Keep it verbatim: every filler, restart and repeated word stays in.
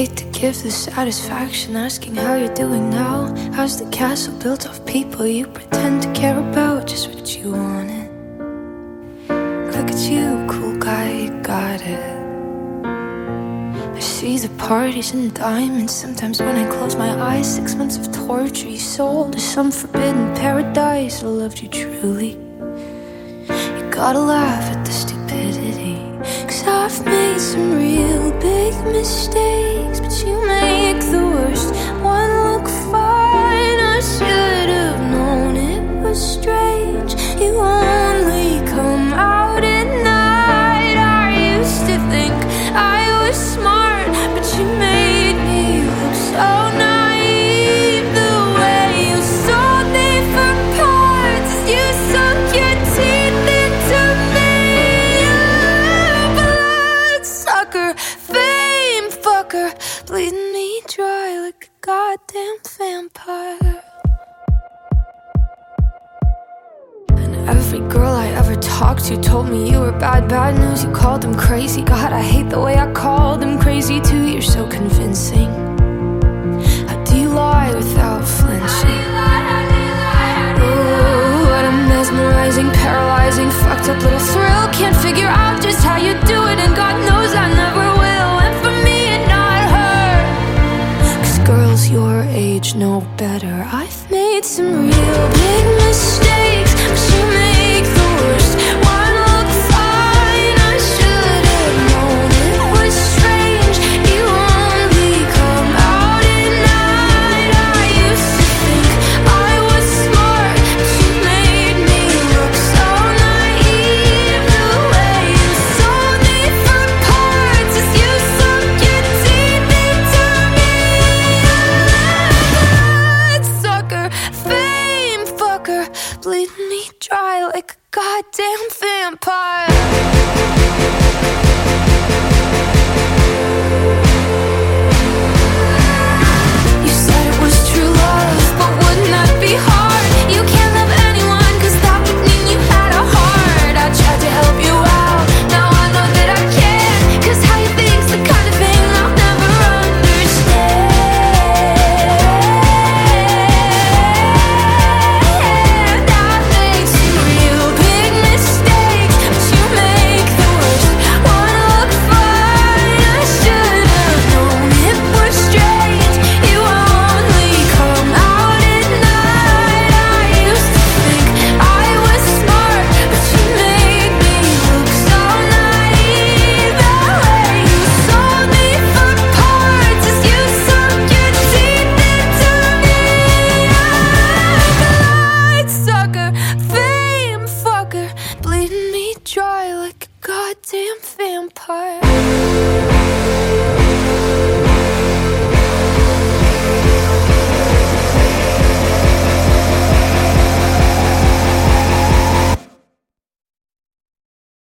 hate to give the satisfaction asking how you're doing now. How's the castle built of people you pretend to care about? Just what you wanted. Look at you, cool guy, you got it. I see the parties and diamonds. Sometimes when I close my eyes, six months of torture you sold to some forbidden paradise. I loved you truly. You gotta laugh at the stupidity, 'cause I've made some real big mistakes, but you make the worst one look fine. I should have known it was strange. You only come out at night. I used to think I was smart, but you made me look so naive. The way you sold me for parts, you sunk your teeth into me. Bloodsucker, fame fucker, bleeding me dry like a goddamn vampire. And every girl I ever talked to told me you were bad, bad news. You called them crazy. God, I hate the way I called them crazy too. You're so convincing. How do you lie without flinching? Oh, what a mesmerizing, paralyzing, fucked up little thrill. Can't figure out just how you do it, and God knows I never will. And for me and not her, 'cause girls your age know better. I